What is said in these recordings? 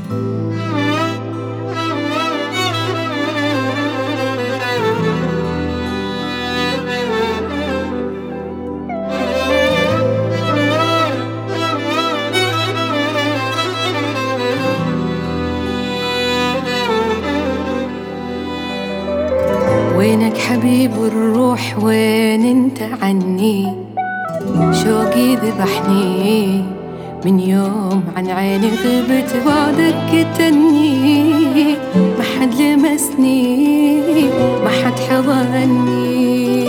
وينك حبيب الروح وين انت عني؟ شوقي ذبحني من يوم عن عيني غبت بعدك كتني، ما حد لمسني ما حد حضني،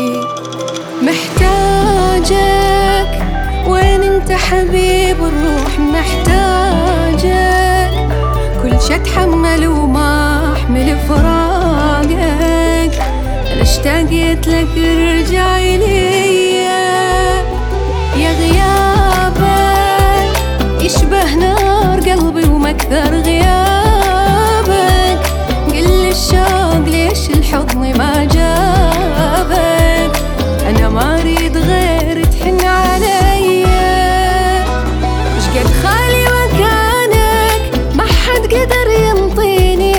محتاجك وين انت حبيب الروح؟ محتاجك كل شي اتحمل وما احمل فراقك، انا اشتقت لك ارجع ليا، يا غيابك يشبه نار قلبي ومكثر غيابك، قل الشوق ليش الحضن ما جابك، انا ما اريد غير تحن عليا، شقد خالي مكانك ما حد قدر ينطيني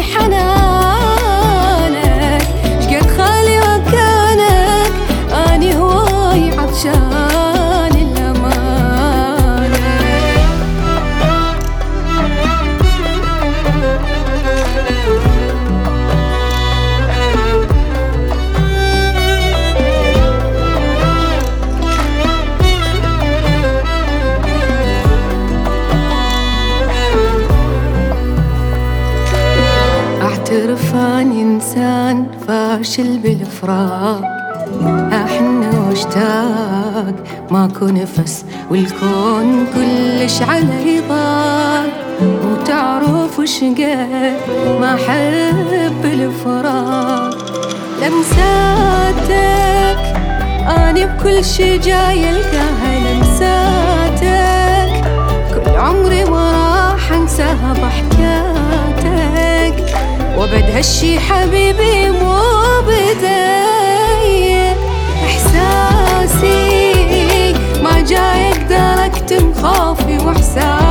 حنانك، شقد خالي مكانك اني هواي عطشان الامانه. اعترف اني انسان فاشل بالفراق، احن واشتاق ماكو نفس والكون كلش علي ضاق، وتعرف شقد ما احب الفراق، لمساتك اني بكل شي جاي القاها، لمساتك كل عمري ما راح انساها ضحكاتك، وابد هالشي حبيبي مو بداية، احساسي ما جاي اقدر اكتم خوفي واحساسي